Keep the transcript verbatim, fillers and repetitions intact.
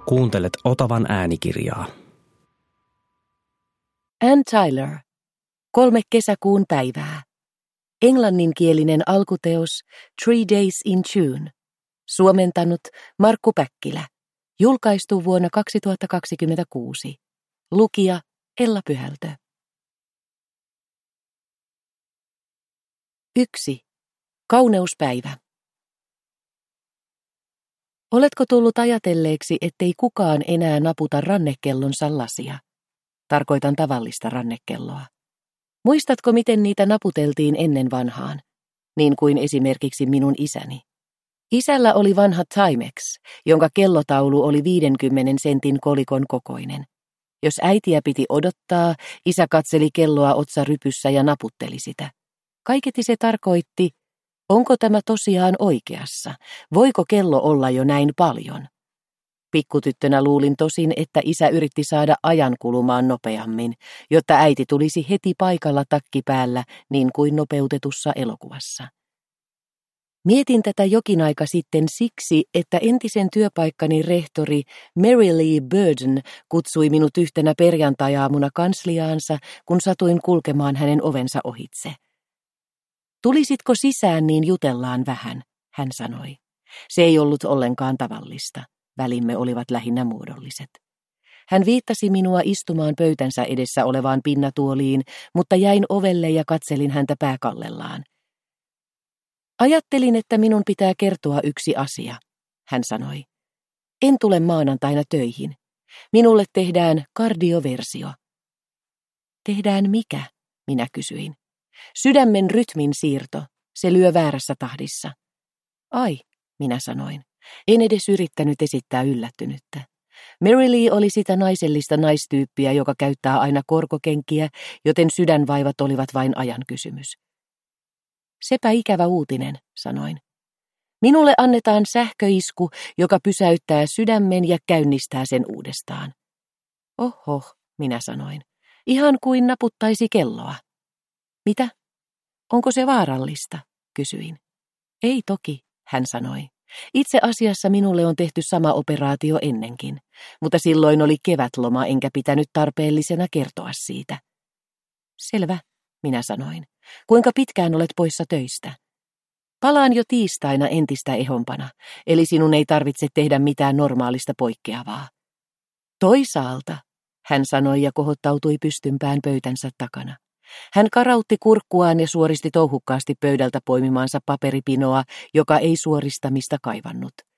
Kuuntelet Otavan äänikirjaa. Ann Tyler, Kolme kesäkuun päivää. Englanninkielinen alkuteos Three Days in June. Suomentanut Markku Päkkilä. Julkaistu vuonna kaksituhattakaksikymmentäkuusi. Lukija Ella Pyhältö. Yksi. Kauneuspäivä. Oletko tullut ajatelleeksi, ettei kukaan enää naputa rannekellonsa lasia? Tarkoitan tavallista rannekelloa. Muistatko, miten niitä naputeltiin ennen vanhaan? Niin kuin esimerkiksi minun isäni. Isällä oli vanha Timex, jonka kellotaulu oli viidenkymmenen sentin kolikon kokoinen. Jos äitiä piti odottaa, isä katseli kelloa otsarypyssä ja naputteli sitä. Kaiketi se tarkoitti, onko tämä tosiaan oikeassa? Voiko kello olla jo näin paljon? Pikkutyttönä luulin tosin, että isä yritti saada ajan kulumaan nopeammin, jotta äiti tulisi heti paikalla takki päällä niin kuin nopeutetussa elokuvassa. Mietin tätä jokin aika sitten siksi, että entisen työpaikkani rehtori Mary Lee Burden kutsui minut yhtenä perjantai-aamuna kansliaansa, kun satuin kulkemaan hänen ovensa ohitse. Tulisitko sisään, niin jutellaan vähän, hän sanoi. Se ei ollut ollenkaan tavallista. Välimme olivat lähinnä muodolliset. Hän viittasi minua istumaan pöytänsä edessä olevaan pinnatuoliin, mutta jäin ovelle ja katselin häntä pääkallellaan. Ajattelin, että minun pitää kertoa yksi asia, hän sanoi. En tule maanantaina töihin. Minulle tehdään kardioversio. Tehdään mikä? Minä kysyin. Sydämen rytmin siirto. Se lyö väärässä tahdissa. Ai, minä sanoin. En edes yrittänyt esittää yllättynyttä. Mary Lee oli sitä naisellista naistyyppiä, joka käyttää aina korkokenkiä, joten sydänvaivat olivat vain ajan kysymys. Sepä ikävä uutinen, sanoin. Minulle annetaan sähköisku, joka pysäyttää sydämen ja käynnistää sen uudestaan. Oho, minä sanoin. Ihan kuin naputtaisi kelloa. Mitä? Onko se vaarallista? Kysyin. Ei toki, hän sanoi. Itse asiassa minulle on tehty sama operaatio ennenkin, mutta silloin oli kevätloma enkä pitänyt tarpeellisena kertoa siitä. Selvä, minä sanoin. Kuinka pitkään olet poissa töistä? Palaan jo tiistaina entistä ehompana, eli sinun ei tarvitse tehdä mitään normaalista poikkeavaa. Toisaalta, hän sanoi ja kohottautui pystympään pöytänsä takana. Hän karautti kurkkuaan ja suoristi touhukkaasti pöydältä poimimaansa paperipinoa, joka ei suoristamista kaivannut.